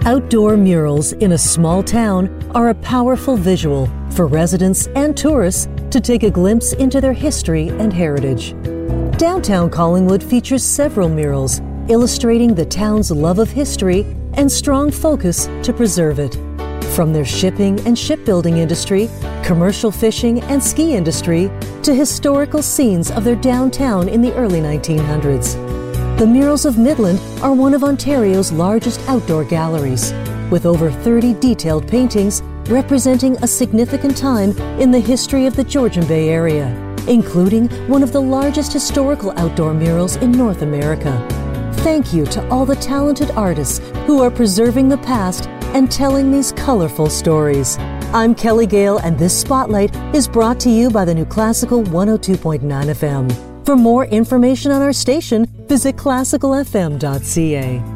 Outdoor murals in a small town are a powerful visual for residents and tourists to take a glimpse into their history and heritage. Downtown Collingwood features several murals illustrating the town's love of history and strong focus to preserve it. From their shipping and shipbuilding industry, commercial fishing and ski industry, to historical scenes of their downtown in the early 1900s. The Murals of Midland are one of Ontario's largest outdoor galleries, with over 30 detailed paintings representing a significant time in the history of the Georgian Bay area, including one of the largest historical outdoor murals in North America. Thank you to all the talented artists who are preserving the past and telling these colorful stories. I'm Kelly Gale, and this Spotlight is brought to you by the New Classical 102.9 FM. For more information on our station, visit classicalfm.ca.